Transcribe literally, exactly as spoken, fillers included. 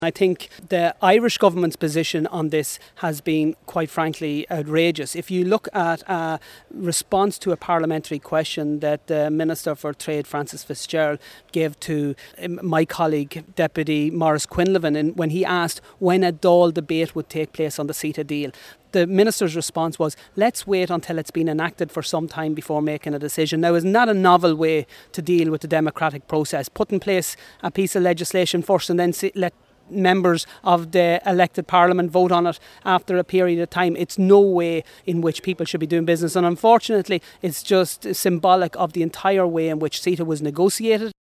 I think the Irish government's position on this has been, quite frankly, outrageous. If you look at a response to a parliamentary question that the Minister for Trade, Francis Fitzgerald, gave to my colleague, Deputy Maurice Quinlivan, and when he asked when a Dáil debate would take place on the CETA deal, the Minister's response was, let's wait until it's been enacted for some time before making a decision. Now, isn't that a novel way to deal with the democratic process? Put in place a piece of legislation first and then see, let members of the elected parliament vote on it after a period of time. It's no way in which people should be doing business, and unfortunately it's just symbolic of the entire way in which CETA was negotiated.